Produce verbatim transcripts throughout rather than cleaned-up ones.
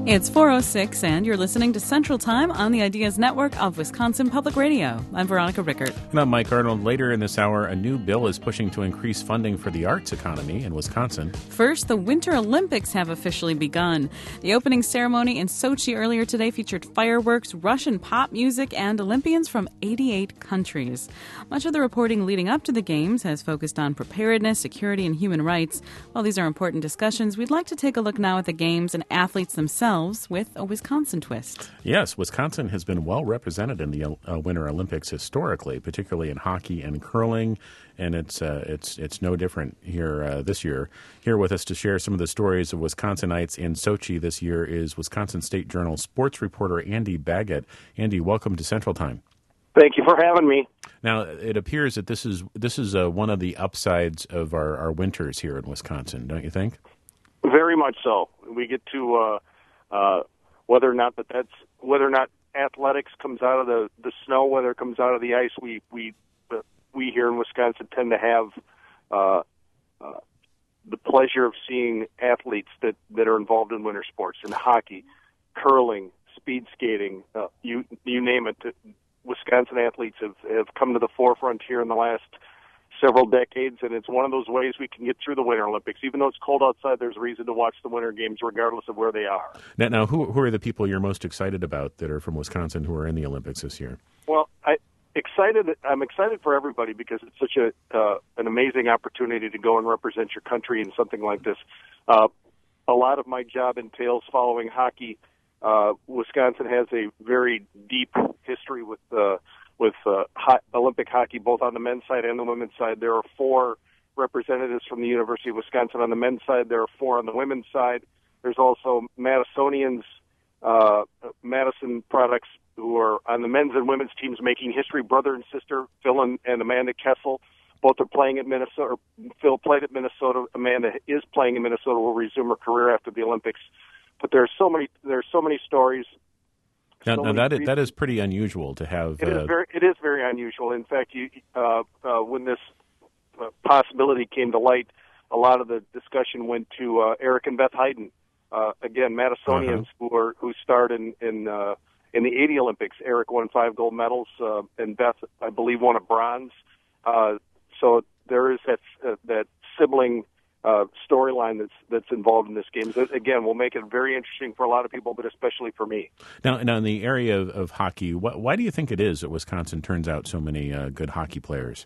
It's four oh six, and you're listening to Central Time on the Ideas Network of Wisconsin Public Radio. I'm Veronica Rickert. And I'm Mike Arnold. Later in this hour, a new bill is pushing to increase funding for the arts economy in Wisconsin. First, the Winter Olympics have officially begun. The opening ceremony in Sochi earlier today featured fireworks, Russian pop music, and Olympians from eighty-eight countries. Much of the reporting leading up to the Games has focused on preparedness, security, and human rights. While these are important discussions, we'd like to take a look now at the Games and athletes themselves with a Wisconsin twist. Yes, Wisconsin has been well represented in the uh, Winter Olympics historically, particularly in hockey and curling, and it's uh, it's it's no different here uh, this year. Here with us to share some of the stories of Wisconsinites in Sochi this year is Wisconsin State Journal sports reporter Andy Baggett. Andy, welcome to Central Time. Thank you for having me. Now, it appears that this is this is uh, one of the upsides of our, our winters here in Wisconsin, don't you think? Very much so. We get to uh, uh, whether or not that that's whether or not athletics comes out of the, the snow, whether it comes out of the ice. We we uh, we here in Wisconsin tend to have uh, uh, the pleasure of seeing athletes that, that are involved in winter sports, in hockey, curling, speed skating, uh, you you name it. Wisconsin athletes have, have come to the forefront here in the last several decades, and it's one of those ways we can get through the Winter Olympics. Even though it's cold outside, there's reason to watch the Winter Games regardless of where they are. Now, now who, who are the people you're most excited about that are from Wisconsin who are in the Olympics this year? Well, I excited. I'm excited for everybody because it's such a uh, an amazing opportunity to go and represent your country in something like this. Uh, a lot of my job entails following hockey. Uh, Wisconsin has a very deep history with uh, with uh, ho- Olympic hockey, both on the men's side and the women's side. There are four representatives from the University of Wisconsin on the men's side. There are four on the women's side. There's also Madisonians, uh, Madison products, who are on the men's and women's teams making history. Brother and sister, Phil and, and Amanda Kessel, both are playing at Minnesota. Phil played at Minnesota. Amanda is playing in Minnesota. Will resume her career after the Olympics. But there's so many there's so many stories. Now, so now many that is, that is pretty unusual to have. It uh, is very it is very unusual. In fact, you uh, uh, when this uh, possibility came to light, a lot of the discussion went to uh, Eric and Beth Hayden. Uh, again, Madisonians uh-huh. who are who starred in in, uh, in the eighty Olympics. Eric won five gold medals, uh, and Beth, I believe, won a bronze. Uh, so there is that uh, that sibling Uh, storyline that's that's involved in this game. So again, will make it very interesting for a lot of people, but especially for me. Now, now in the area of, of hockey, wh- why do you think it is that Wisconsin turns out so many uh, good hockey players?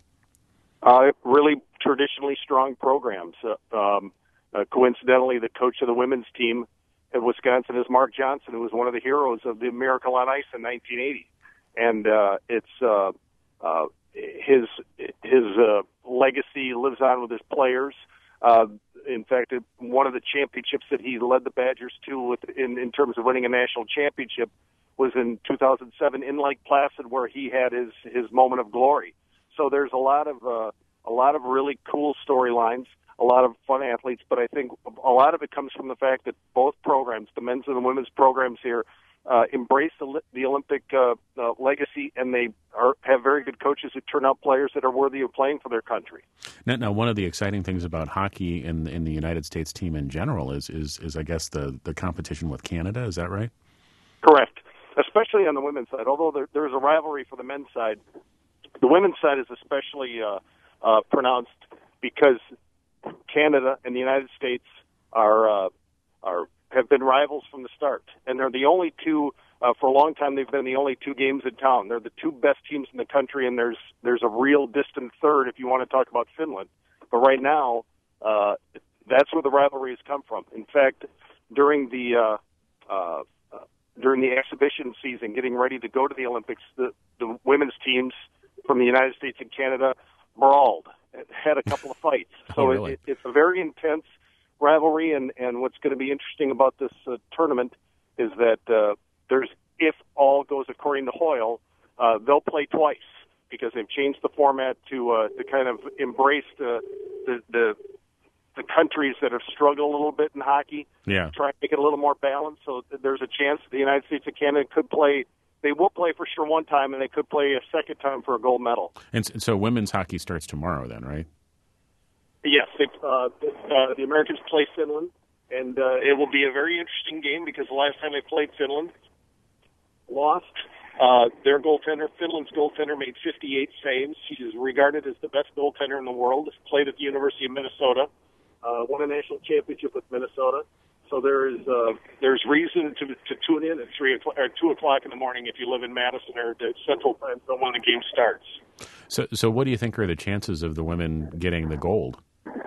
Uh, really traditionally strong programs. Uh, um, uh, coincidentally, the coach of the women's team at Wisconsin is Mark Johnson, who was one of the heroes of the Miracle on Ice in nineteen eighty. And uh, it's uh, uh, his his uh, legacy lives on with his players. Uh, in fact, one of the championships that he led the Badgers to with, in, in terms of winning a national championship was in two thousand seven in Lake Placid, where he had his, his moment of glory. So there's a lot of uh, a lot of really cool storylines, a lot of fun athletes, but I think a lot of it comes from the fact that both programs, the men's and the women's programs here, uh, embrace the, the Olympic uh, uh, legacy, and they are, have very good coaches who turn out players that are worthy of playing for their country. Now, now one of the exciting things about hockey in in the United States team in general is is, is I guess the, the competition with Canada. Is that right? Correct, especially on the women's side. Although there, there's a rivalry for the men's side, the women's side is especially uh, uh, pronounced because Canada and the United States are uh, are have been rivals from the start, and they're the only two. Uh, for a long time, they've been the only two games in town. They're the two best teams in the country, and there's there's a real distant third if you want to talk about Finland. But right now, uh, that's where the rivalry has come from. In fact, during the uh, uh, uh, during the exhibition season, getting ready to go to the Olympics, the, the women's teams from the United States and Canada brawled, had a couple of fights. So oh, really? it, it's a very intense rivalry, and, and what's going to be interesting about this uh, tournament is that uh, there's, if all goes according to Hoyle, uh, they'll play twice because they've changed the format to uh, to kind of embrace the, the the the countries that have struggled a little bit in hockey. Yeah, try and make it a little more balanced. So there's a chance the United States and Canada could play. They will play for sure one time, and they could play a second time for a gold medal. And so women's hockey starts tomorrow, then, right? Yes, they, uh, uh, the Americans play Finland, And uh, it will be a very interesting game because the last time they played Finland, lost. Uh, their goaltender, Finland's goaltender, made fifty-eight saves. He is regarded as the best goaltender in the world. Played at the University of Minnesota. Uh, won a national championship with Minnesota. So there is uh, there's reason to to tune in at three o'clock or two o'clock in the morning if you live in Madison or the Central Time Zone when the game starts. So, so what do you think are the chances of the women getting the gold?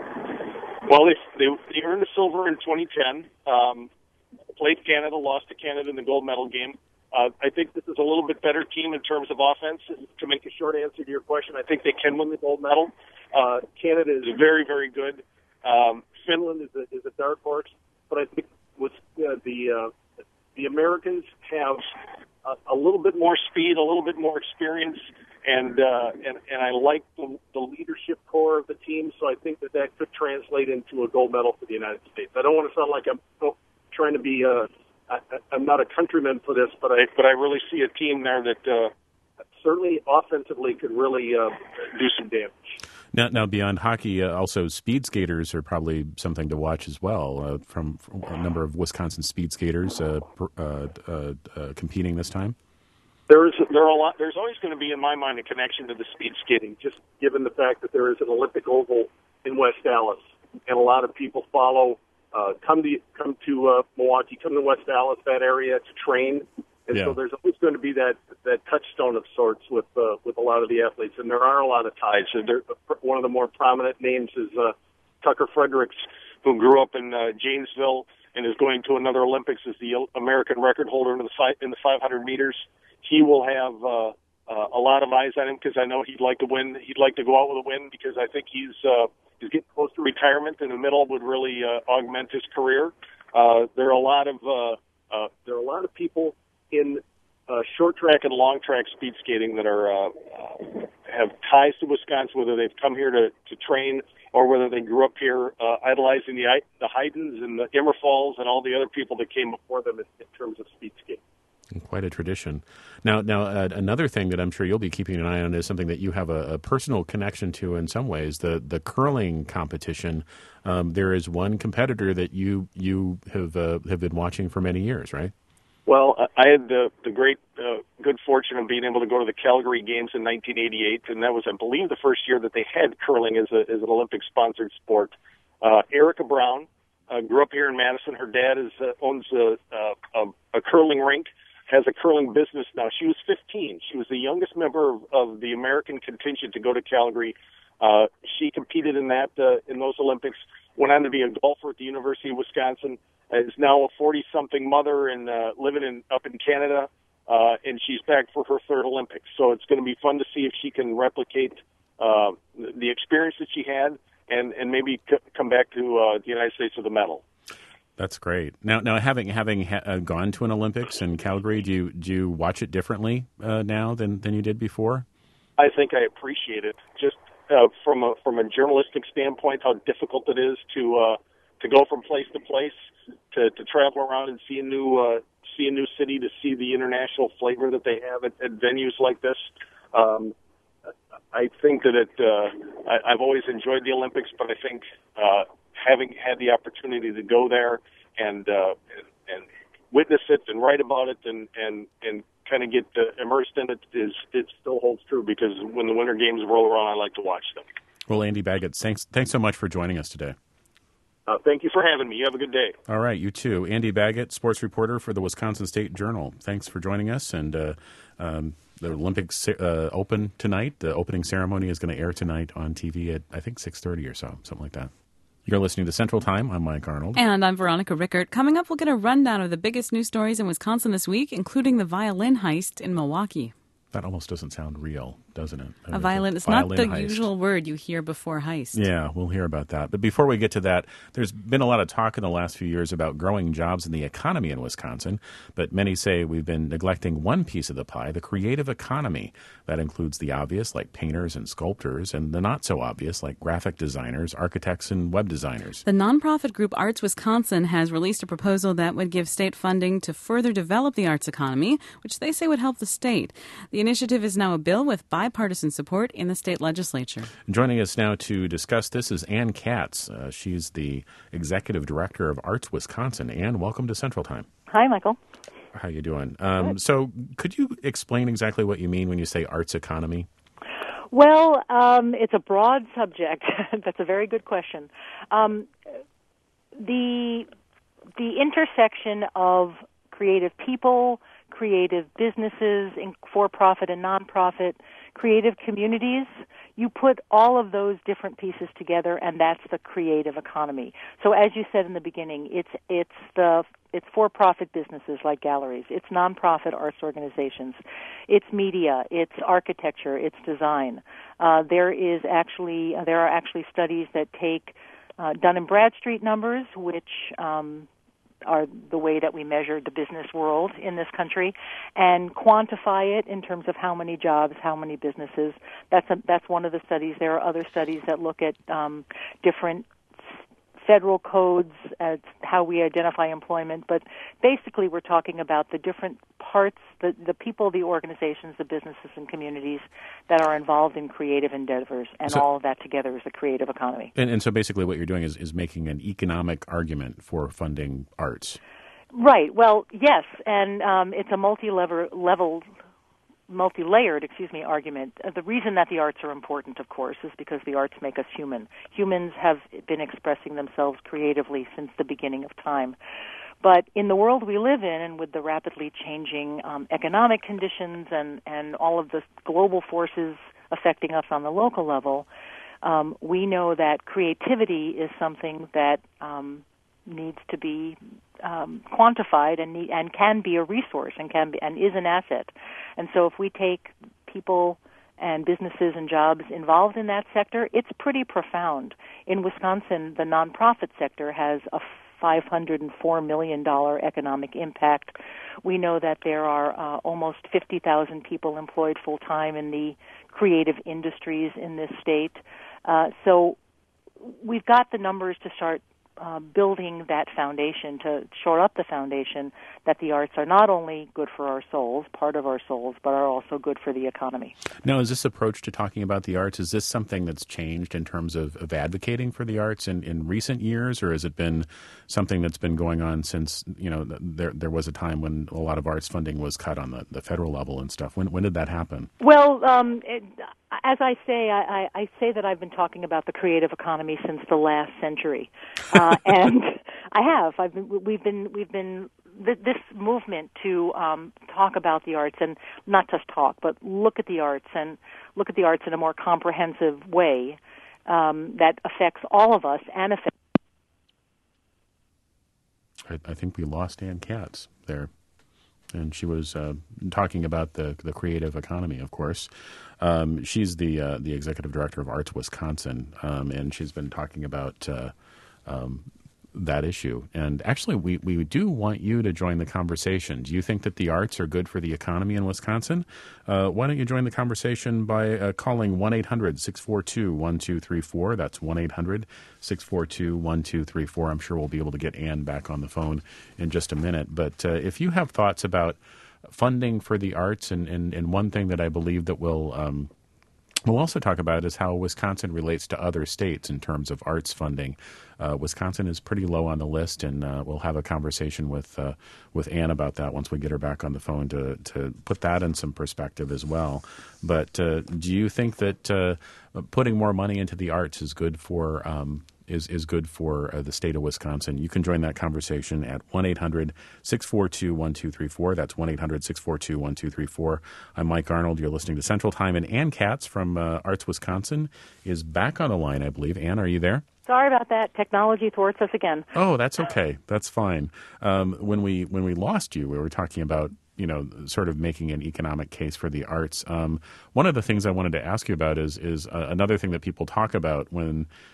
Well, they they, they earned the silver in twenty ten. Um, played Canada, lost to Canada in the gold medal game. Uh, I think this is a little bit better team in terms of offense. To make a short answer to your question, I think they can win the gold medal. Uh, Canada is very, very good. Um, Finland is a, is a dark horse, but I think with uh, the uh, the Americans have a, a little bit more speed, a little bit more experience, and uh, and and I like the, the leadership core of the team. So I think that that could translate into a gold medal for the United States. I don't want to sound like I'm trying to be. Uh, I, I'm not a countryman for this, but I but I really see a team there that uh, certainly offensively could really uh, do some damage. Now, now beyond hockey, uh, also speed skaters are probably something to watch as well. Uh, from, from a number of Wisconsin speed skaters uh, uh, uh, uh, competing this time. There is there are a lot. There's always going to be, in my mind, a connection to the speed skating, just given the fact that there is an Olympic oval in West Dallas, and a lot of people follow. Uh, come to come to uh, Milwaukee, come to West Dallas, that area to train, and yeah. so there's always going to be that that touchstone of sorts with uh, with a lot of the athletes, and there are a lot of ties. And there, one of the more prominent names is uh, Tucker Fredericks, who grew up in uh, Janesville and is going to another Olympics as the American record holder in the five, in the five hundred meters. He will have uh, uh, a lot of eyes on him because I know he'd like to win. He'd like to go out with a win because I think he's. Uh, He's getting close to retirement, and the middle would really uh, augment his career. Uh, there are a lot of uh, uh, there are a lot of people in uh, short track and long track speed skating that are uh, uh, have ties to Wisconsin, whether they've come here to, to train or whether they grew up here, uh, idolizing the the Haydens and the Immerfalls and all the other people that came before them in, in terms of speed skating. Quite a tradition. Now, now uh, another thing that I'm sure you'll be keeping an eye on is something that you have a, a personal connection to in some ways, the the curling competition. Um, there is one competitor that you you have uh, have been watching for many years, right? Well, I had the, the great uh, good fortune of being able to go to the Calgary Games in nineteen eighty-eight, and that was, I believe, the first year that they had curling as, a, as an Olympic-sponsored sport. Uh, Erica Brown uh, grew up here in Madison. Her dad is uh, owns a, a, a curling rink. Has a curling business now. She was fifteen. She was the youngest member of, of the American contingent to go to Calgary. Uh, she competed in that uh, in those Olympics. Went on to be a golfer at the University of Wisconsin. Is now a forty-something mother and uh, living in up in Canada. Uh, and she's back for her third Olympics. So it's going to be fun to see if she can replicate uh, the experience that she had and and maybe c- come back to uh, the United States with a medal. That's great. Now, now having having ha- uh, gone to an Olympics in Calgary, do you do you watch it differently uh, now than, than you did before? I think I appreciate it just uh, from a from a journalistic standpoint. How difficult it is to uh, to go from place to place, to, to travel around and see a new uh, see a new city, to see the international flavor that they have at, at venues like this. Um, I think that it. Uh, I, I've always enjoyed the Olympics, but I think. Uh, having had the opportunity to go there and uh, and witness it and write about it and and, and kind of get uh, immersed in it is it still holds true because when the Winter Games roll around, I like to watch them. Well, Andy Baggett, thanks thanks so much for joining us today. Uh, thank you for having me. You have a good day. All right, you too. Andy Baggett, sports reporter for the Wisconsin State Journal. Thanks for joining us. And uh, um, the Olympics uh, open tonight. The opening ceremony is going to air tonight on T V at, I think, six thirty or so, something like that. You're listening to Central Time. I'm Mike Arnold. And I'm Veronica Rickert. Coming up, we'll get a rundown of the biggest news stories in Wisconsin this week, including the violin heist in Milwaukee. That almost doesn't sound real, doesn't it? A violin. It's not the usual word you hear before heist. Yeah, we'll hear about that. But before we get to that, there's been a lot of talk in the last few years about growing jobs in the economy in Wisconsin. But many say we've been neglecting one piece of the pie, the creative economy. That includes the obvious, like painters and sculptors, and the not so obvious, like graphic designers, architects, and web designers. The nonprofit group Arts Wisconsin has released a proposal that would give state funding to further develop the arts economy, which they say would help the state. The initiative is now a bill with bipartisan support in the state legislature. Joining us now to discuss this is Ann Katz. Uh, she's the executive director of Arts Wisconsin. Ann, welcome to Central Time. Hi, Michael. How you doing? Um, so could you explain exactly what you mean when you say arts economy? Well, um, it's a broad subject. That's a very good question. Um, the the intersection of creative people, creative businesses, for-profit and non-profit, creative communities, you put all of those different pieces together, and that's the creative economy. So as you said in the beginning, it's it's the it's for-profit businesses like galleries, it's non-profit arts organizations, it's media, it's architecture, it's design. Uh, there is actually there are actually studies that take uh, Dun and Bradstreet numbers, which um, are the way that we measure the business world in this country, and quantify it in terms of how many jobs, how many businesses. That's a, that's one of the studies. There are other studies that look at um, different federal codes as how we identify employment, but basically we're talking about the different parts, the, the people, the organizations, the businesses and communities that are involved in creative endeavors, and so, all of that together is the creative economy. And, and so basically what you're doing is, is making an economic argument for funding arts. Right. Well, yes, and um, it's a multi-level level multi-layered, excuse me, argument. Uh, the reason that the arts are important, of course, is because the arts make us human. Humans have been expressing themselves creatively since the beginning of time. But in the world we live in, and with the rapidly changing um, economic conditions and, and all of the global forces affecting us on the local level, um, we know that creativity is something that um, needs to be um, quantified and need, and can be a resource and can be, and is an asset. And so if we take people and businesses and jobs involved in that sector, it's pretty profound. In Wisconsin, the nonprofit sector has a five hundred four million dollars economic impact. We know that there are uh, almost fifty thousand people employed full-time in the creative industries in this state. Uh, so we've got the numbers to start Uh, building that foundation, to shore up the foundation that the arts are not only good for our souls, part of our souls, but are also good for the economy. Now, is this approach to talking about the arts, is this something that's changed in terms of, of advocating for the arts in, in recent years, or has it been something that's been going on since, you know, there there was a time when a lot of arts funding was cut on the, the federal level and stuff? When when did that happen? Well, um, it, as I say, I, I say that I've been talking about the creative economy since the last century, uh, and I have. I've been, we've been we've been this movement to um, talk about the arts, and not just talk, but look at the arts and look at the arts in a more comprehensive way um, that affects all of us and affects. I, I think we lost Ann Katz there. And she was uh, talking about the the creative economy, of course. Um, she's the uh, the executive director of Arts Wisconsin, um, and she's been talking about uh, um, that issue. And actually, we, we do want you to join the conversation. Do you think that the arts are good for the economy in Wisconsin? Uh, why don't you join the conversation by uh, calling one eight hundred six four two one two three four. That's one eight hundred six four two one two three four. I'm sure we'll be able to get Ann back on the phone in just a minute. But uh, if you have thoughts about funding for the arts, and, and, and one thing that I believe that will um, we'll also talk about is how Wisconsin relates to other states in terms of arts funding. Uh, Wisconsin is pretty low on the list, and uh, we'll have a conversation with uh, with Ann about that once we get her back on the phone to to put that in some perspective as well. But uh, do you think that uh, putting more money into the arts is good for um, is is good for uh, the state of Wisconsin? You can join that conversation at one eight hundred six four two one two three four. That's one eight hundred six four two one two three four. I'm Mike Arnold. You're listening to Central Time, and Ann Katz from uh, Arts Wisconsin is back on the line, I believe. Ann, are you there? Sorry about that. Technology thwarts us again. Oh, that's okay. That's fine. Um, when we when we lost you, we were talking about, you know, sort of making an economic case for the arts. Um, one of the things I wanted to ask you about is is uh, another thing that people talk about when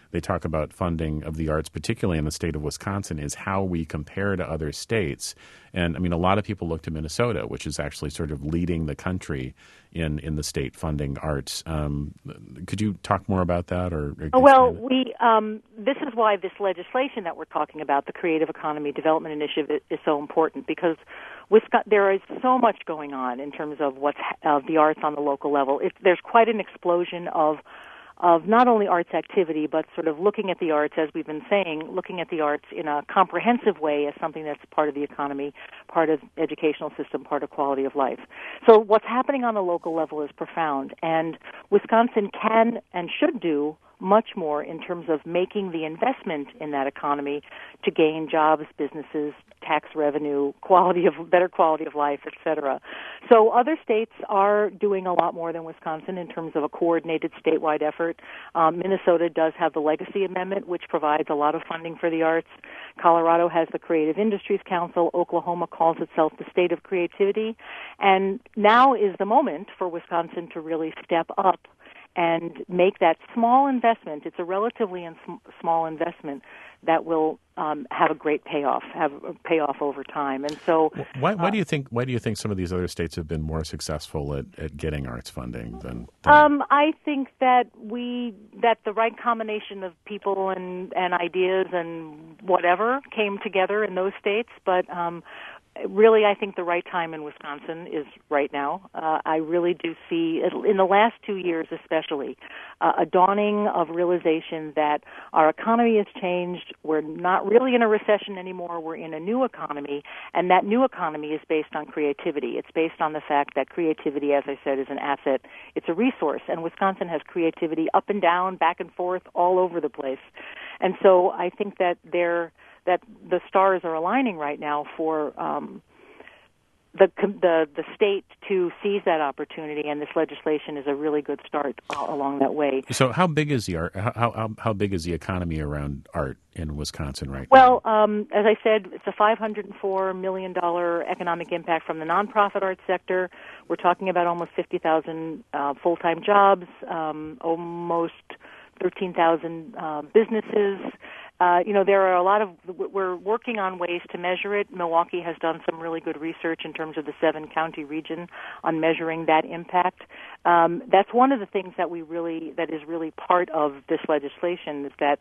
they talk about funding of the arts, particularly in the state of Wisconsin, is how we compare to other states. And I mean, a lot of people look to Minnesota, which is actually sort of leading the country in, in the state funding arts. Um, could you talk more about that? Or, or well, we um, this is why this legislation that we're talking about, the Creative Economy Development Initiative, is, is so important, because Wisconsin, there is so much going on in terms of what's of the arts on the local level. It, there's quite an explosion of of not only arts activity, but sort of looking at the arts, as we've been saying, looking at the arts in a comprehensive way as something that's part of the economy, part of the educational system, part of quality of life. So what's happening on the local level is profound, and Wisconsin can and should do much more in terms of making the investment in that economy to gain jobs, businesses, tax revenue, quality of better quality of life, et cetera. So other states are doing a lot more than Wisconsin in terms of a coordinated statewide effort. Um, Minnesota does have the Legacy Amendment, which provides a lot of funding for the arts. Colorado has the Creative Industries Council. Oklahoma calls itself the state of creativity. And now is the moment for Wisconsin to really step up and make that small investment. It's a relatively in sm- small investment that will um, have a great payoff, have a payoff over time. And so, why, why uh, do you think? Why do you think some of these other states have been more successful at, at getting arts funding than? than um, I think that we that the right combination of people and, and ideas and whatever came together in those states, but. Um, Really, I think the right time in Wisconsin is right now. Uh, I really do see, in the last two years especially, uh, a dawning of realization that our economy has changed. We're not really in a recession anymore. We're in a new economy, and that new economy is based on creativity. It's based on the fact that creativity, as I said, is an asset. It's a resource, and Wisconsin has creativity up and down, back and forth, all over the place. And so I think that they're that the stars are aligning right now for um, the, the the state to seize that opportunity, and this legislation is a really good start uh, along that way. So, how big is the art? How how, how big is the economy around art in Wisconsin right well, now? Well, um, as I said, it's a five hundred four million dollars economic impact from the nonprofit arts sector. We're talking about almost fifty thousand uh, full-time jobs, um, almost thirteen thousand uh, businesses. Uh, you know, there are a lot of, we're working on ways to measure it. Milwaukee has done some really good research in terms of the seven-county region on measuring that impact. Um, that's one of the things that we really, that is really part of this legislation, is that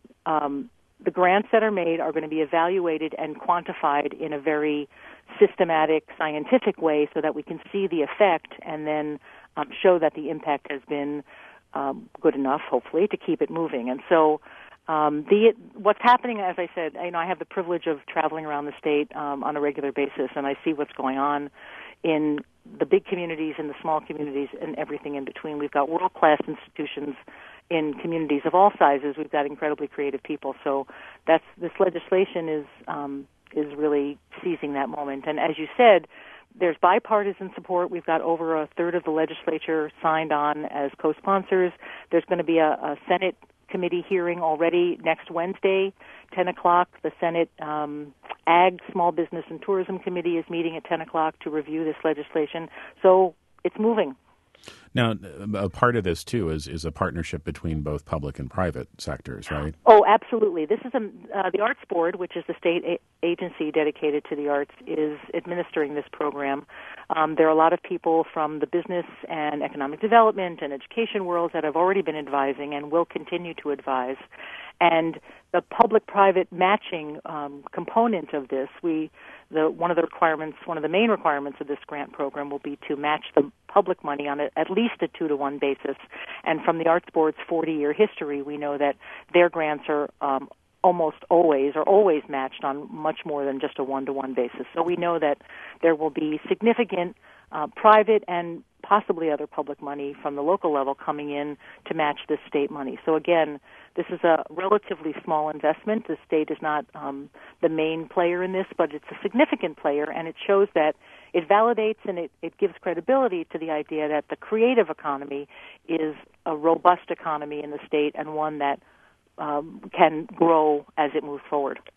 um, the grants that are made are going to be evaluated and quantified in a very systematic, scientific way so that we can see the effect and then um, show that the impact has been um, good enough, hopefully, to keep it moving. And so Um, the what's happening, as I said, you know, I have the privilege of traveling around the state um, on a regular basis, and I see what's going on in the big communities and the small communities and everything in between. We've got world-class institutions in communities of all sizes. We've got incredibly creative people. So that's this legislation is um, is really seizing that moment. And as you said, there's bipartisan support. We've got over a third of the legislature signed on as co-sponsors. There's going to be a, a Senate committee hearing already next Wednesday, ten o'clock. The Senate um, Ag, Small Business and Tourism Committee is meeting at ten o'clock to review this legislation. So it's moving. Now, a part of this, too, is, is a partnership between both public and private sectors, right? Oh, absolutely. This is a, uh, the Arts Board, which is the state a- agency dedicated to the arts, is administering this program. Um, there are a lot of people from the business and economic development and education worlds that have already been advising and will continue to advise. And the public-private matching um, component of this, we the one of the requirements, one of the main requirements of this grant program will be to match the public money on a, at least a two-to-one basis. And from the Arts Board's forty-year history, we know that their grants are um, almost always or always matched on much more than just a one-to-one basis. So we know that there will be significant uh, private and possibly other public money from the local level coming in to match this state money. So again, this is a relatively small investment. The state is not um, the main player in this, but it's a significant player, and it shows that it validates and it, it gives credibility to the idea that the creative economy is a robust economy in the state and one that um, can grow as it moves forward.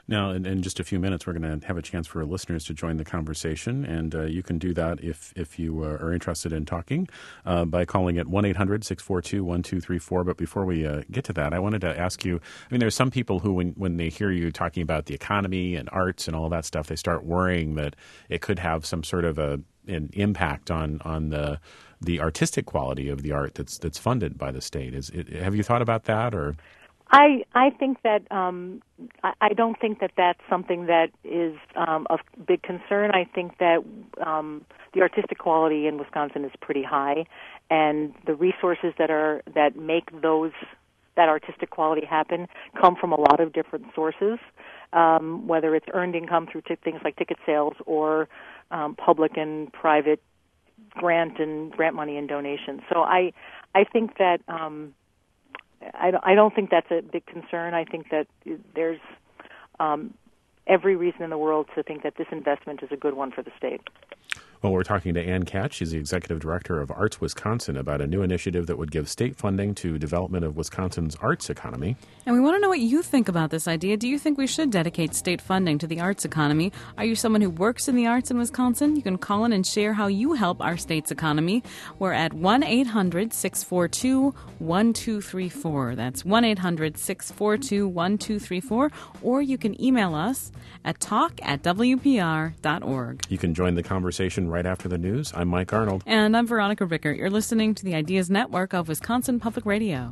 Now, in, in just a few minutes, we're going to have a chance for our listeners to join the conversation, and uh, you can do that if if you uh, are interested in talking uh, by calling at one eight hundred six four two one two three four. But before we uh, get to that, I wanted to ask you, I mean, there's some people who, when, when they hear you talking about the economy and arts and all that stuff, they start worrying that it could have some sort of a an impact on, on the the artistic quality of the art that's that's funded by the state. Is it, have you thought about that, or? I I think that um, I, I don't think that that's something that is um, of big concern. I think that um, the artistic quality in Wisconsin is pretty high, and the resources that are that make those that artistic quality happen come from a lot of different sources, um, whether it's earned income through t- things like ticket sales or um, public and private grant and grant money and donations. So I I think that. Um, I don't, I don't think that's a big concern. I think that there's um, every reason in the world to think that this investment is a good one for the state. Well, we're talking to Ann Katz. She's the executive director of Arts Wisconsin about a new initiative that would give state funding to development of Wisconsin's arts economy. And we want to know what you think about this idea. Do you think we should dedicate state funding to the arts economy? Are you someone who works in the arts in Wisconsin? You can call in and share how you help our state's economy. We're at one eight hundred six four two one two three four. That's one eight hundred six four two one two three four. Or you can email us at talk at w p r dot org. You can join the conversation right after the news. I'm Mike Arnold. And I'm Veronica Rickert. You're listening to the Ideas Network of Wisconsin Public Radio.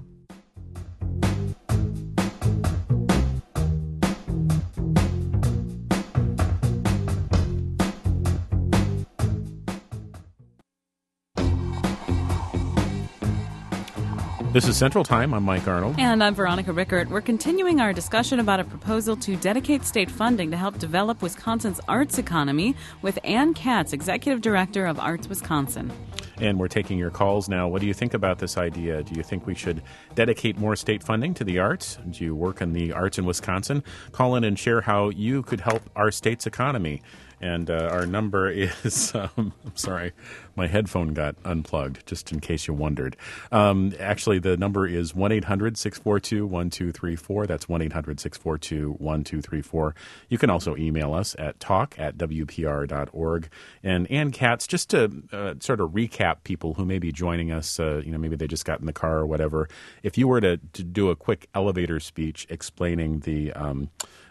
This is Central Time. I'm Mike Arnold. And I'm Veronica Rickert. We're continuing our discussion about a proposal to dedicate state funding to help develop Wisconsin's arts economy with Ann Katz, Executive Director of Arts Wisconsin. And we're taking your calls now. What do you think about this idea? Do you think we should dedicate more state funding to the arts? Do you work in the arts in Wisconsin? Call in and share how you could help our state's economy. And uh, our number is, um, I'm sorry, my headphone got unplugged, just in case you wondered. Um, actually, the number is one eight hundred six four two one two three four. That's one eight hundred six four two one two three four. You can also email us at talk at w p r dot org. And Ann Katz, just to uh, sort of recap people who may be joining us, uh, you know, maybe they just got in the car or whatever. If you were to, to do a quick elevator speech explaining the um,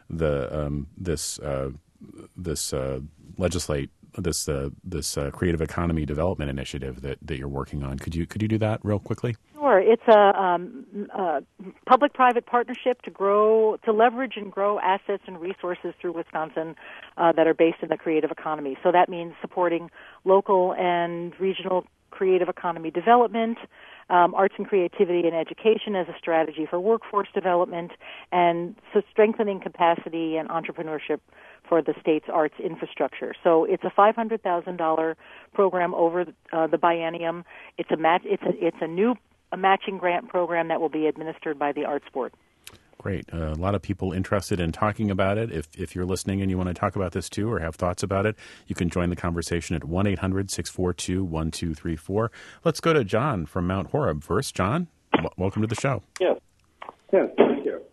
the um, this uh, this uh, legislate this uh, this uh, creative economy development initiative that, that you're working on. Could you could you do that real quickly? Sure. It's a, um, a public-private partnership to grow, to leverage and grow assets and resources through Wisconsin uh, that are based in the creative economy. So that means supporting local and regional creative economy development, um, arts and creativity and education as a strategy for workforce development, and so strengthening capacity and entrepreneurship for the state's arts infrastructure. So it's a five hundred thousand dollars program over uh, the biennium. It's a match. It's a it's a new a matching grant program that will be administered by the Arts Board. Great. Uh, a lot of people interested in talking about it. If if you're listening and you want to talk about this too or have thoughts about it, you can join the conversation at one eight hundred six four two one two three four. Let's go to John from Mount Horeb first. John, w- welcome to the show. Yes. Yes, thank you.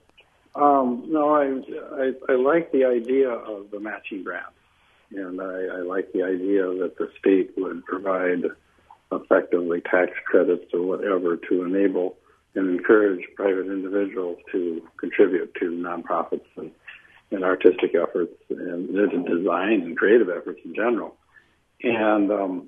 Um, no, I, I I like the idea of the matching grant, and I, I like the idea that the state would provide effectively tax credits or whatever to enable and encourage private individuals to contribute to nonprofits and, and artistic efforts and design and creative efforts in general. And um,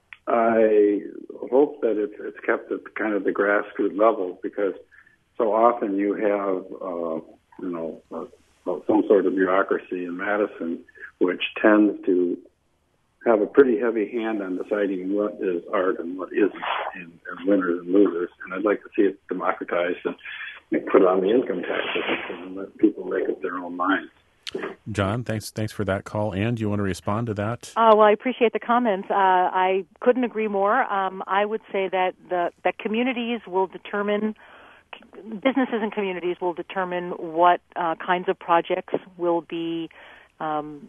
I hope that it's, it's kept at kind of the grassroots level, because so often you have, uh, you know, uh, some sort of bureaucracy in Madison which tends to have a pretty heavy hand on deciding what is art and what isn't, and, and winners and losers. And I'd like to see it democratized and, and put on the income tax system and let people make up their own minds. John, thanks thanks for that call. Ann, do you want to respond to that? Uh, well, I appreciate the comments. Uh, I couldn't agree more. Um, I would say that the that communities will determine, businesses and communities will determine what uh, kinds of projects will be um,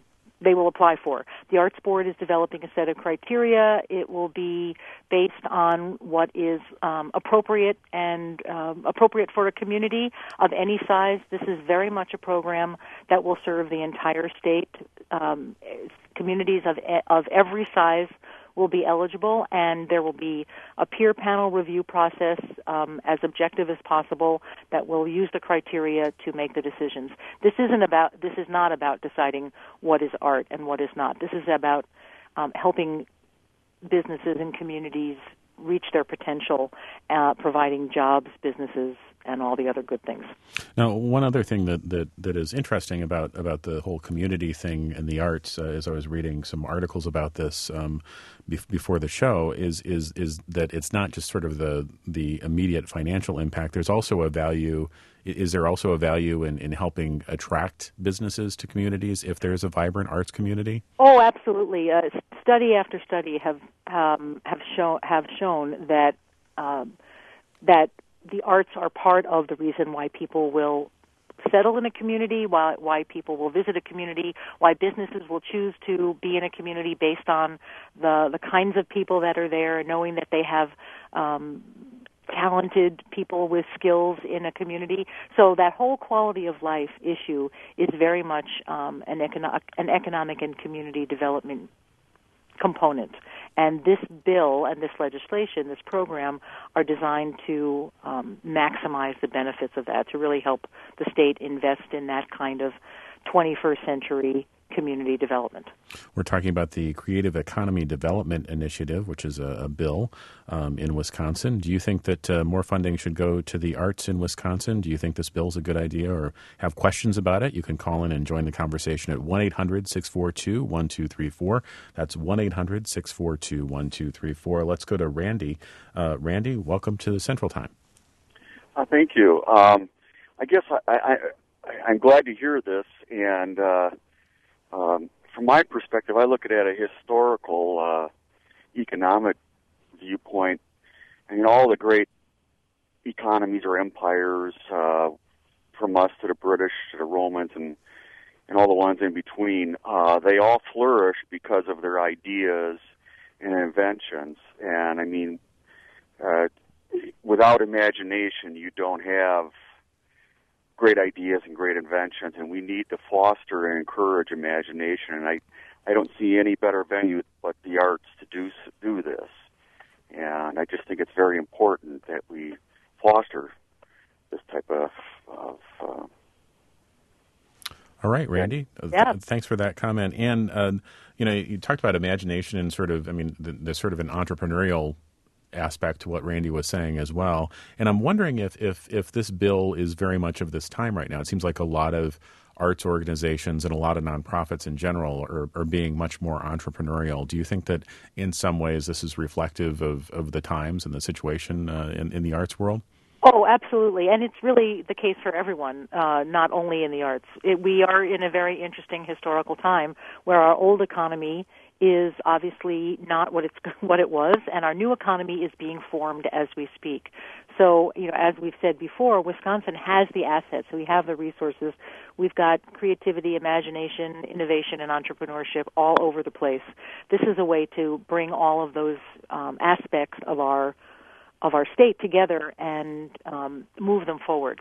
they will apply for. The Arts Board is developing a set of criteria. It will be based on what is um, appropriate and um, appropriate for a community of any size. This is very much a program that will serve the entire state. Um, communities of of every size will be eligible, and there will be a peer panel review process um, as objective as possible that will use the criteria to make the decisions. This isn't about. This is not about deciding what is art and what is not. This is about um, helping businesses and communities reach their potential, uh, providing jobs, businesses, and all the other good things. Now, one other thing that, that, that is interesting about, about the whole community thing and the arts, uh, as I was reading some articles about this um, be- before the show, is is is that it's not just sort of the the immediate financial impact. There's also a value. Is there also a value in, in helping attract businesses to communities if there's a vibrant arts community? Oh, absolutely. Uh, study after study have um, have shown have shown that um, that. the arts are part of the reason why people will settle in a community, why why people will visit a community, why businesses will choose to be in a community based on the the kinds of people that are there, knowing that they have um, talented people with skills in a community. So that whole quality of life issue is very much um, an economic an economic and community development component. And this bill and this legislation, this program, are designed to um, maximize the benefits of that, to really help the state invest in that kind of twenty-first century community development. We're talking about the Creative Economy Development Initiative, which is a, a bill um, in Wisconsin. Do you think that uh, more funding should go to the arts in Wisconsin? Do you think this bill is a good idea or have questions about it? You can call in and join the conversation at one eight hundred six four two one two three four. That's one eight hundred six four two one two three four. Let's go to Randy. Uh, Randy, welcome to Central Time. Uh, thank you. Um, I guess I, I, I, I'm glad to hear this, and uh, Um, from my perspective, I look at it at a historical, uh, economic viewpoint. I mean, all the great economies or empires, uh, from us to the British to the Romans and, and all the ones in between, uh, they all flourish because of their ideas and inventions. And, I mean, uh, without imagination, you don't have great ideas and great inventions, and we need to foster and encourage imagination. And I, I don't see any better venue but the arts to do do this. And I just think it's very important that we foster this type of. of uh, All right, Randy. Yeah. Th- thanks for that comment. And uh, you know, you talked about imagination and sort of, I mean, the, there's sort of an entrepreneurial aspect to what Randy was saying as well. And I'm wondering if, if if this bill is very much of this time right now. It seems like a lot of arts organizations and a lot of nonprofits in general are, are being much more entrepreneurial. Do you think that in some ways this is reflective of, of the times and the situation uh, in, in the arts world? Oh, absolutely. And it's really the case for everyone, uh, not only in the arts. It, we are in a very interesting historical time where our old economy is obviously not what it's what it was, and our new economy is being formed as we speak. So, you know, as we've said before, Wisconsin has the assets. We have the resources. We've got creativity, imagination, innovation, and entrepreneurship all over the place. This is a way to bring all of those um, aspects of our of our state together and um, move them forward.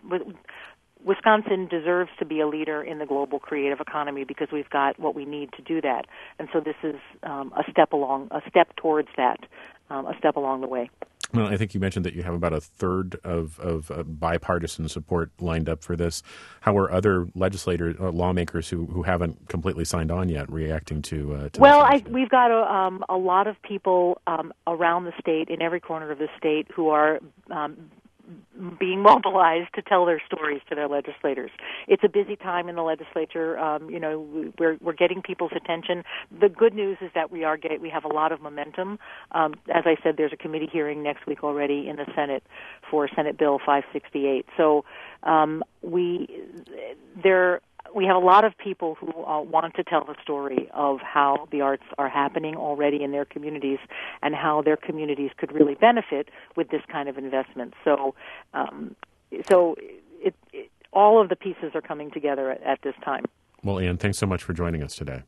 Wisconsin deserves to be a leader in the global creative economy because we've got what we need to do that. And so this is um, a step along, a step towards that, um, a step along the way. Well, I think you mentioned that you have about a third of, of uh, bipartisan support lined up for this. How are other legislators, uh, lawmakers who, who haven't completely signed on yet reacting to, uh, to Well, this I, we've got a, um, a lot of people um, around the state, in every corner of the state, who are um, being mobilized to tell their stories to their legislators. It's a busy time in the legislature. Um, you know, we're we're getting people's attention. The good news is that we are get, we have a lot of momentum. Um, as I said, there's a committee hearing next week already in the Senate for Senate Bill five sixty-eight. So um, we there. We have a lot of people who uh, want to tell the story of how the arts are happening already in their communities and how their communities could really benefit with this kind of investment. So, um, so it, it, all of the pieces are coming together at, at this time. Well, Ann, thanks so much for joining us today.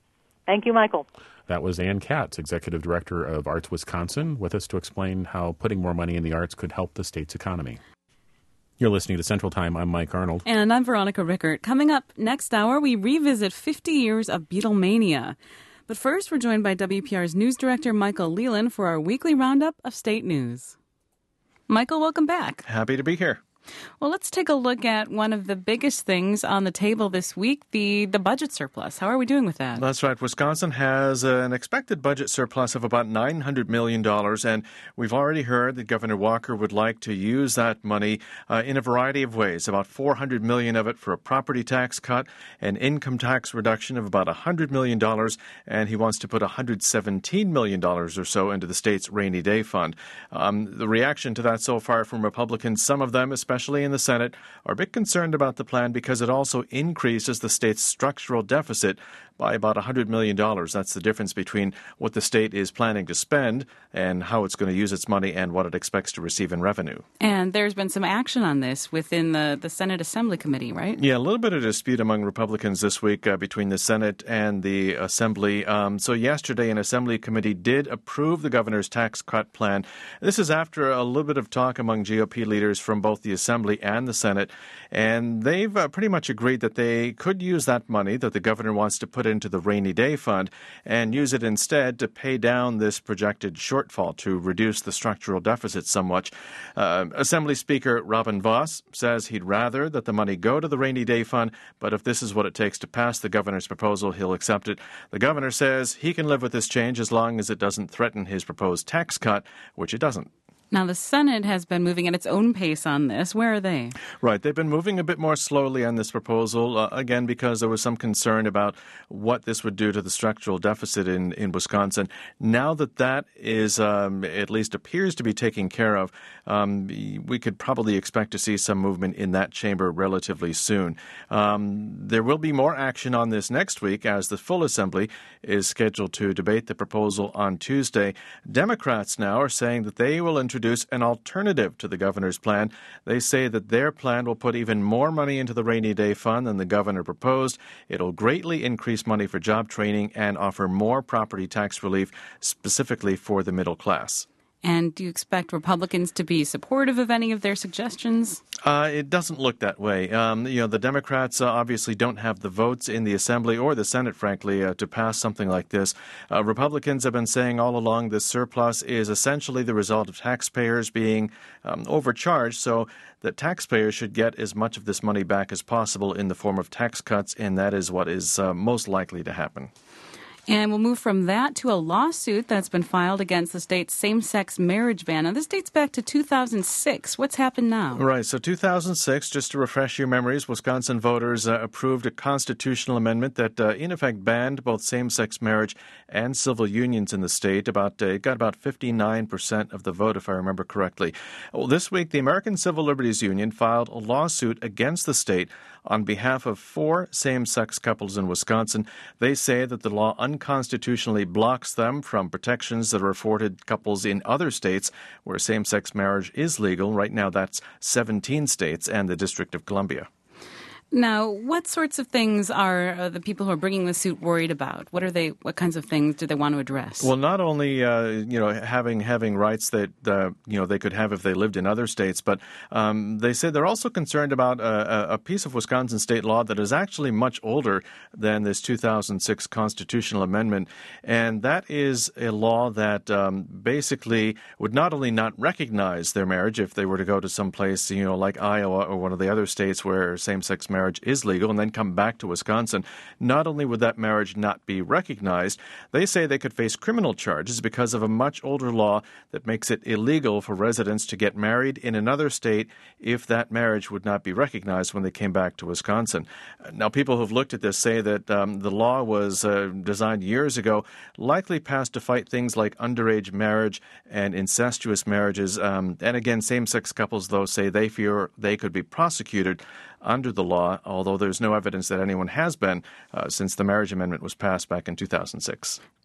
Thank you, Michael. That was Ann Katz, Executive Director of Arts Wisconsin, with us to explain how putting more money in the arts could help the state's economy. You're listening to Central Time. I'm Mike Arnold. And I'm Veronica Rickert. Coming up next hour, we revisit fifty years of Beatlemania. But first, we're joined by W P R's news director, Michael Leland, for our weekly roundup of state news. Michael, welcome back. Happy to be here. Well, let's take a look at one of the biggest things on the table this week, the, the budget surplus. How are we doing with that? That's right. Wisconsin has an expected budget surplus of about nine hundred million dollars, and we've already heard that Governor Walker would like to use that money uh, in a variety of ways. About four hundred million dollars of it for a property tax cut, an income tax reduction of about one hundred million dollars, and he wants to put one hundred seventeen million dollars or so into the state's rainy day fund. Um, the reaction to that so far from Republicans, some of them, especially especially in the Senate, are a bit concerned about the plan because it also increases the state's structural deficit by about one hundred million dollars. That's the difference between what the state is planning to spend and how it's going to use its money and what it expects to receive in revenue. And there's been some action on this within the, the Senate Assembly Committee, right? Yeah, a little bit of dispute among Republicans this week uh, between the Senate and the Assembly. Um, so yesterday, an Assembly Committee did approve the governor's tax cut plan. This is after a little bit of talk among G O P leaders from both the Assembly and the Senate, and they've uh, pretty much agreed that they could use that money that the governor wants to put into the rainy day fund and use it instead to pay down this projected shortfall to reduce the structural deficit somewhat. Uh, Assembly Speaker Robin Vos says he'd rather that the money go to the rainy day fund, but if this is what it takes to pass the governor's proposal, he'll accept it. The governor says he can live with this change as long as it doesn't threaten his proposed tax cut, which it doesn't. Now, the Senate has been moving at its own pace on this. Where are they? Right. They've been moving a bit more slowly on this proposal, uh, again, because there was some concern about what this would do to the structural deficit in, in Wisconsin. Now that that is, um, at least appears to be taken care of, um, we could probably expect to see some movement in that chamber relatively soon. Um, there will be more action on this next week as the full Assembly is scheduled to debate the proposal on Tuesday. Democrats now are saying that they will introduce an alternative to the governor's plan. They say that their plan will put even more money into the rainy day fund than the governor proposed. It'll greatly increase money for job training and offer more property tax relief specifically for the middle class. And do you expect Republicans to be supportive of any of their suggestions? Uh, it doesn't look that way. Um, you know, the Democrats uh, obviously don't have the votes in the Assembly or the Senate, frankly, uh, to pass something like this. Uh, Republicans have been saying all along this surplus is essentially the result of taxpayers being um, overcharged, so that taxpayers should get as much of this money back as possible in the form of tax cuts, and that is what is uh, most likely to happen. And we'll move from that to a lawsuit that's been filed against the state's same-sex marriage ban. Now, this dates back to two thousand six. What's happened now? Right. So two thousand six, just to refresh your memories, Wisconsin voters uh, approved a constitutional amendment that, uh, in effect, banned both same-sex marriage and civil unions in the state. About uh, it got about fifty-nine percent of the vote, if I remember correctly. Well, this week, the American Civil Liberties Union filed a lawsuit against the state on behalf of four same-sex couples in Wisconsin. They say that the law unconstitutionally blocks them from protections that are afforded couples in other states where same-sex marriage is legal. Right now, that's seventeen states and the District of Columbia. Now, what sorts of things are uh, the people who are bringing the suit worried about? What are they? What kinds of things do they want to address? Well, not only uh, you know having having rights that uh, you know they could have if they lived in other states, but um, they say they're also concerned about a, a piece of Wisconsin state law that is actually much older than this two thousand six constitutional amendment, and that is a law that um, basically would not only not recognize their marriage if they were to go to some place you know like Iowa or one of the other states where same-sex marriage is legal and then come back to Wisconsin. Not only would that marriage not be recognized, they say they could face criminal charges because of a much older law that makes it illegal for residents to get married in another state if that marriage would not be recognized when they came back to Wisconsin. Now, people who've looked at this say that um, the law was uh, designed years ago, likely passed to fight things like underage marriage and incestuous marriages. Um, and again, same-sex couples, though, say they fear they could be prosecuted under the law, although there's no evidence that anyone has been uh, since the marriage amendment was passed back in two thousand six.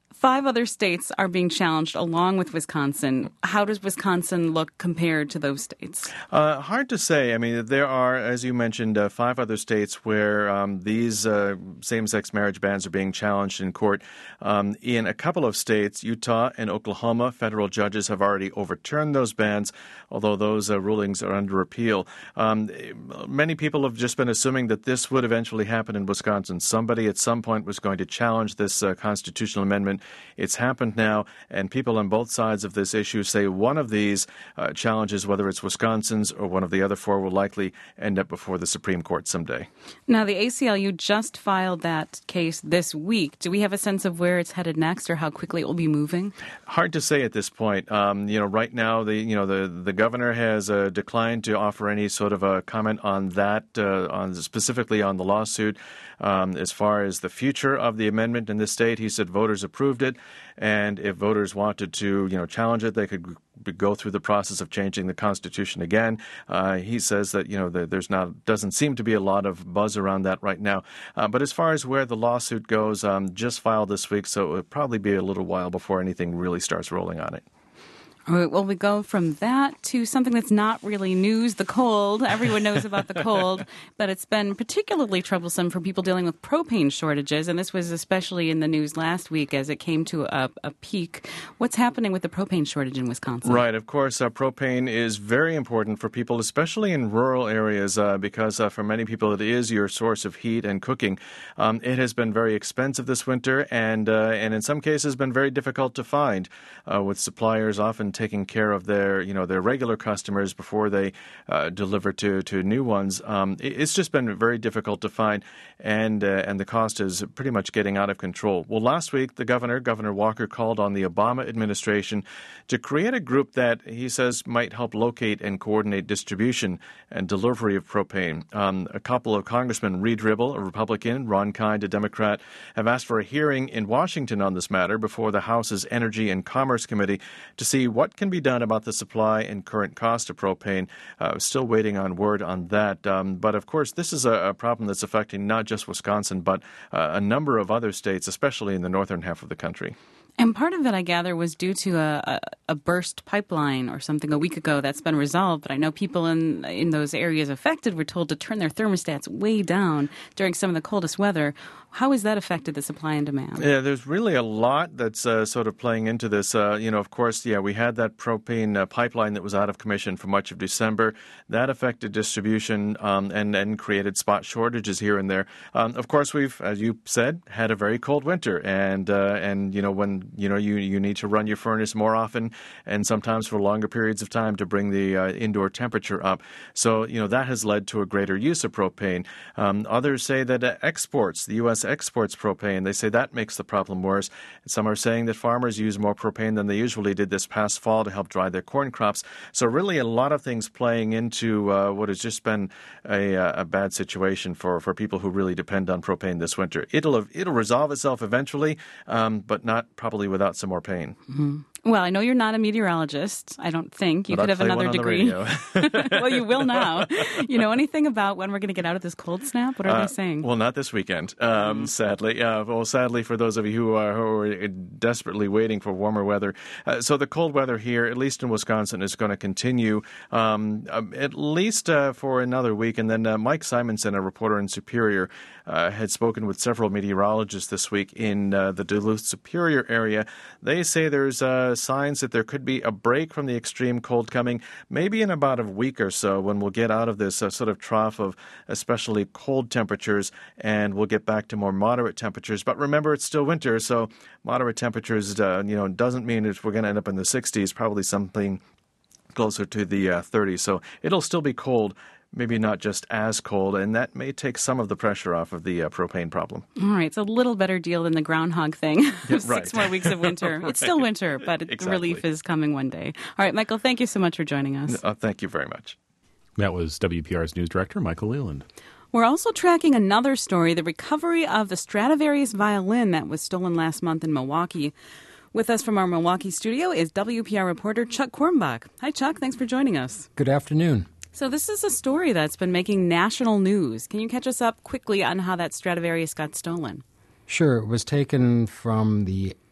Five other states are being challenged along with Wisconsin. How does Wisconsin look compared to those states? Uh, hard to say. I mean, there are, as you mentioned, uh, five other states where um, these uh, same-sex marriage bans are being challenged in court. Um, in a couple of states, Utah and Oklahoma, federal judges have already overturned those bans, although those uh, rulings are under appeal. Um, many people have just been assuming that this would eventually happen in Wisconsin. Somebody at some point was going to challenge this uh, constitutional amendment. It's happened now, and people on both sides of this issue say one of these uh, challenges, whether it's Wisconsin's or one of the other four, will likely end up before the Supreme Court someday. Now, the A C L U just filed that case this week. Do we have a sense of where it's headed next or how quickly it will be moving? Hard to say at this point. Um, you know, right now, the you know the, the governor has uh, declined to offer any sort of a comment on that, uh, on specifically on the lawsuit. Um, as far as the future of the amendment in this state, he said voters approved it, and if voters wanted to, you know, challenge it, they could go through the process of changing the Constitution again. Uh, he says that, you know, the, there's not doesn't seem to be a lot of buzz around that right now. Uh, but as far as where the lawsuit goes, um, just filed this week, so it would probably be a little while before anything really starts rolling on it. All right, well, we go from that to something that's not really news, the cold. Everyone knows about the cold, but it's been particularly troublesome for people dealing with propane shortages, and this was especially in the news last week as it came to a, a peak. What's happening with the propane shortage in Wisconsin? Right, of course, uh, propane is very important for people, especially in rural areas, uh, because uh, for many people it is your source of heat and cooking. Um, it has been very expensive this winter, and uh, and in some cases been very difficult to find, uh, with suppliers often taking care of their, you know, their regular customers before they uh, deliver to, to new ones. Um, it's just been very difficult to find, and uh, and the cost is pretty much getting out of control. Well, last week, the governor, Governor Walker, called on the Obama administration to create a group that he says might help locate and coordinate distribution and delivery of propane. Um, a couple of congressmen, Reed Ribble, a Republican, Ron Kind, a Democrat, have asked for a hearing in Washington on this matter before the House's Energy and Commerce Committee to see what can be done about the supply and current cost of propane. Uh, still waiting on word on that. Um, but, of course, this is a, a problem that's affecting not just Wisconsin, but uh, a number of other states, especially in the northern half of the country. And part of it, I gather, was due to a, a, a burst pipeline or something a week ago that's been resolved. But I know people in in those areas affected were told to turn their thermostats way down during some of the coldest weather. How has that affected the supply and demand? Yeah, there's really a lot that's uh, sort of playing into this. Uh, you know, of course, yeah, we had that propane uh, pipeline that was out of commission for much of December. That affected distribution um, and, and created spot shortages here and there. Um, of course, we've, as you said, had a very cold winter. And, uh, and you know, when you know you, you need to run your furnace more often and sometimes for longer periods of time to bring the uh, indoor temperature up. So, you know, that has led to a greater use of propane. Um, others say that uh, exports, the U S exports propane. They say that makes the problem worse. Some are saying that farmers use more propane than they usually did this past fall to help dry their corn crops. So really a lot of things playing into uh, what has just been a, a bad situation for, for people who really depend on propane this winter. It'll it'll resolve itself eventually, um, but not probably without some more pain. Mm-hmm. Well, I know you're not a meteorologist, I don't think. You but could I'd have another degree. Well, you will now. You know anything about when we're going to get out of this cold snap? What are uh, they saying? Well, not this weekend, um, mm. sadly. Uh, well, sadly for those of you who are, who are desperately waiting for warmer weather. Uh, so the cold weather here, at least in Wisconsin, is going to continue um, um, at least uh, for another week. And then uh, Mike Simonson, a reporter in Superior, uh, had spoken with several meteorologists this week in uh, the Duluth Superior area. They say there's uh, signs that there could be a break from the extreme cold coming maybe in about a week or so when we'll get out of this uh, sort of trough of especially cold temperatures and we'll get back to more moderate temperatures. But remember, it's still winter, so moderate temperatures uh, you know, doesn't mean that we're going to end up in the sixties, probably something closer to the uh, thirties. So it'll still be cold, maybe not just as cold, and that may take some of the pressure off of the uh, propane problem. All right, it's a little better deal than the groundhog thing. Yeah, Six right. more weeks of winter. Right. It's still winter, but Exactly. the relief is coming one day. All right, Michael, thank you so much for joining us. Uh, thank you very much. That was W P R's news director, Michael Leland. We're also tracking another story, the recovery of the Stradivarius violin that was stolen last month in Milwaukee. With us from our Milwaukee studio is W P R reporter Chuck Kornbach. Hi, Chuck. Thanks for joining us. Good afternoon. So this is a story that's been making national news. Can you catch us up quickly on how that Stradivarius got stolen? Sure. It was taken from the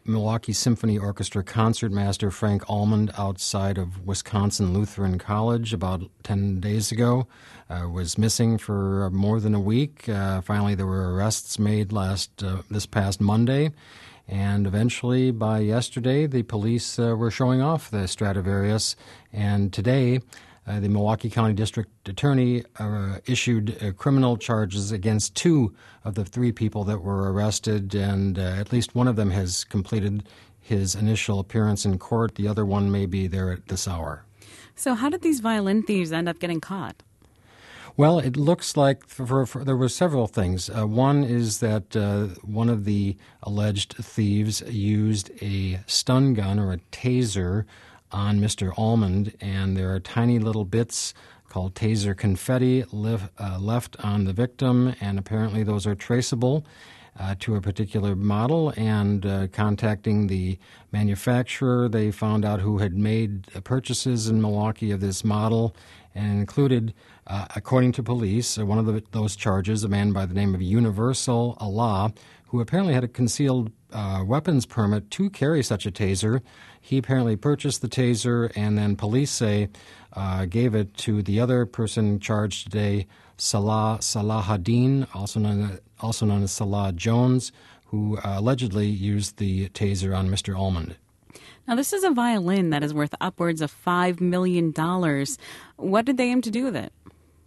Milwaukee Symphony Orchestra concertmaster Frank Almond outside of Wisconsin Lutheran College about ten days ago. Uh, was missing for more than a week. Uh, finally, there were arrests made last uh, this past Monday. And eventually, by yesterday, the police uh, were showing off the Stradivarius. And today, uh, the Milwaukee County District Attorney uh, issued uh, criminal charges against two of the three people that were arrested. And uh, at least one of them has completed his initial appearance in court. The other one may be there at this hour. So how did these violin thieves end up getting caught? Well, it looks like for, for, for, there were several things. Uh, one is that uh, one of the alleged thieves used a stun gun or a taser on Mister Almond, and there are tiny little bits called taser confetti live, uh, left on the victim, and apparently those are traceable uh, to a particular model. And uh, contacting the manufacturer, they found out who had made purchases in Milwaukee of this model, and included, uh, according to police, uh, one of the, those charges, a man by the name of Universal Allah, who apparently had a concealed uh, weapons permit to carry such a taser. He apparently purchased the taser, and then police say uh, gave it to the other person charged today, Salah Salahuddin, also known, also known as Salah Jones, who uh, allegedly used the taser on Mister Almond. Now, this is a violin that is worth upwards of five million dollars. What did they aim to do with it?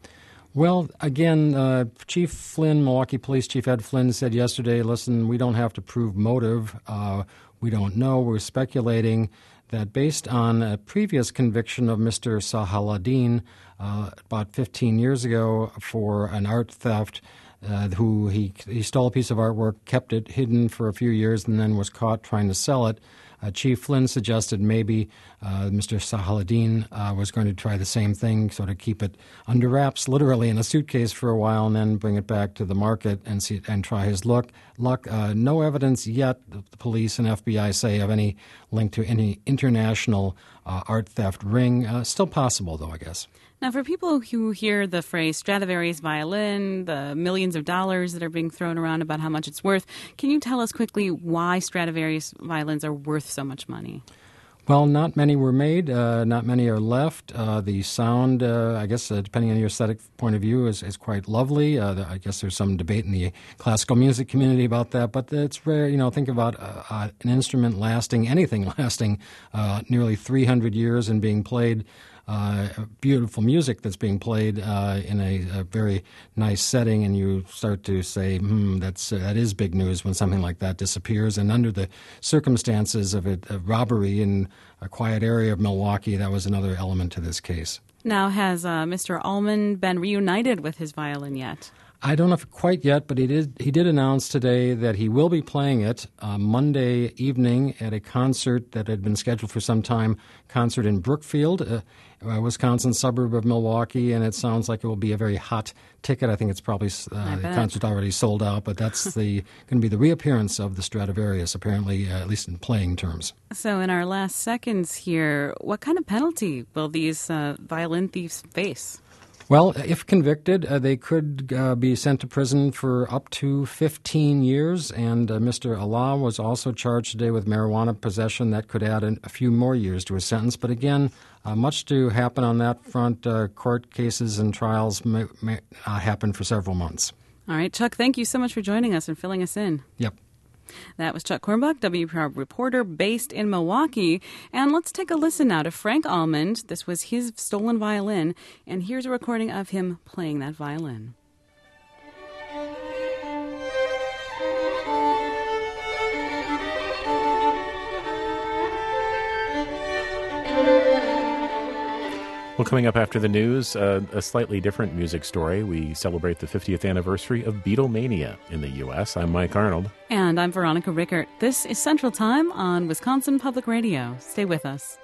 Well, again, uh, Chief Flynn, Milwaukee Police Chief Ed Flynn, said yesterday, listen, we don't have to prove motive. Uh, we don't know. We're speculating that based on a previous conviction of Mister Salahuddin uh, about fifteen years ago for an art theft, uh, who he, he stole a piece of artwork, kept it hidden for a few years, and then was caught trying to sell it. Uh, Chief Flynn suggested maybe uh, Mister Salahuddin uh, was going to try the same thing, sort of keep it under wraps, literally in a suitcase for a while, and then bring it back to the market and see and try his luck. Luck. Uh, no evidence yet, the police and F B I say, of any link to any international uh, art theft ring. Uh, still possible, though, I guess. Now, for people who hear the phrase Stradivarius violin, the millions of dollars that are being thrown around about how much it's worth, can you tell us quickly why Stradivarius violins are worth so much money? Well, not many were made. Uh, not many are left. Uh, the sound, uh, I guess, uh, depending on your aesthetic point of view, is, is quite lovely. Uh, I guess there's some debate in the classical music community about that, but it's rare. You know, think about uh, uh, an instrument lasting, anything lasting, uh, nearly three hundred years and being played. Uh, beautiful music that's being played uh, in a, a very nice setting, and you start to say, hmm, that's, uh, that is big news when something like that disappears. And under the circumstances of it, of robbery in a quiet area of Milwaukee, that was another element to this case. Now, has uh, Mister Almond been reunited with his violin yet? I don't know if quite yet, but he did, he did announce today that he will be playing it uh, Monday evening at a concert that had been scheduled for some time, concert in Brookfield, a, a Wisconsin suburb of Milwaukee, and it sounds like it will be a very hot ticket. I think it's probably, uh, the concert already sold out, but that's the going to be the reappearance of the Stradivarius, apparently, uh, at least in playing terms. So in our last seconds here, what kind of penalty will these uh, violin thieves face? Well, if convicted, uh, they could uh, be sent to prison for up to fifteen years, and uh, Mister Allah was also charged today with marijuana possession. That could add an, a few more years to his sentence. But again, uh, much to happen on that front. Uh, court cases and trials may, may uh, happen for several months. All right, Chuck, thank you so much for joining us and filling us in. Yep. That was Chuck Kornbach, W P R reporter based in Milwaukee. And let's take a listen now to Frank Almond. This was his stolen violin, and here's a recording of him playing that violin. Well, coming up after the news, uh, a slightly different music story. We celebrate the fiftieth anniversary of Beatlemania in the U S. I'm Mike Arnold. And I'm Veronica Rickert. This is Central Time on Wisconsin Public Radio. Stay with us.